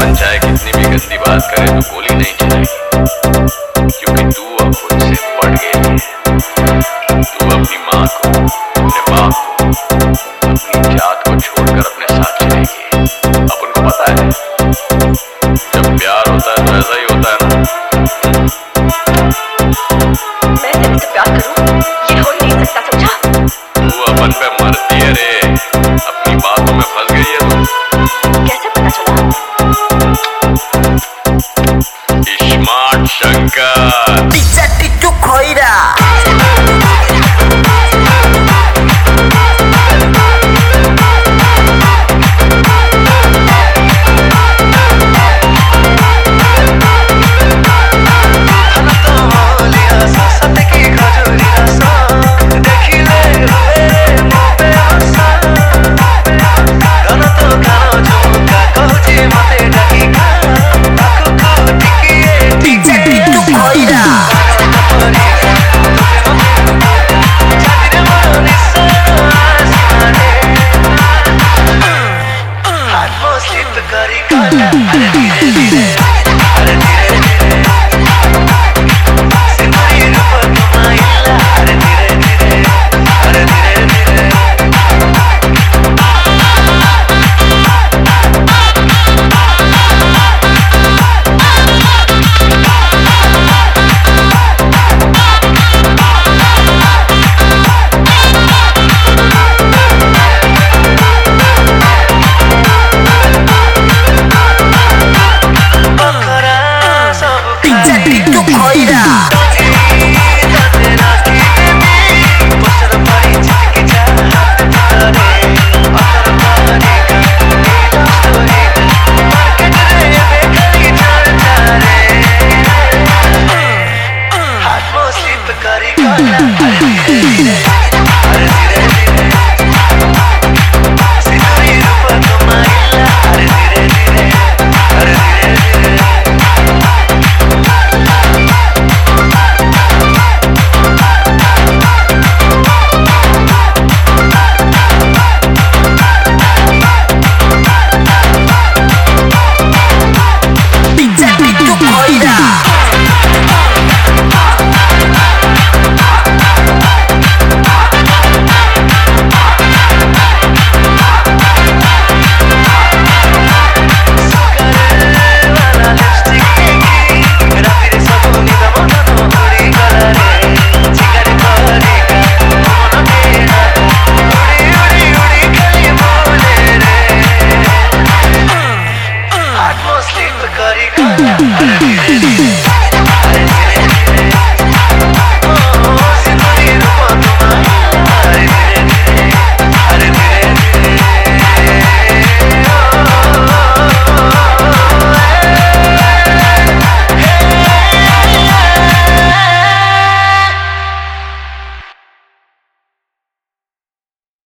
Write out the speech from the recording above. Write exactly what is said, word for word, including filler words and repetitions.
मन चाहे कितनी भी गंदी बात करे तो गोली नहीं चलेगी, क्योंकि तू अब खुद से बढ़ गई है। तू अपनी माँ को, अपने बाप को, अपनी जात को छोड़कर अपने साथ चलेगी। अब उनको पता है जब प्यार होता है तो ऐसा ही होता है ना। मैं तेरे से प्यार करूं ये हो ही नहीं सकता, समझा? तू अपन पे मरती है रे, अपनी बातों में फंस गई है तू। कैसे पता चला? स्मार्ट शंकर पिज्जा टिक्कू खोइरा Kari kala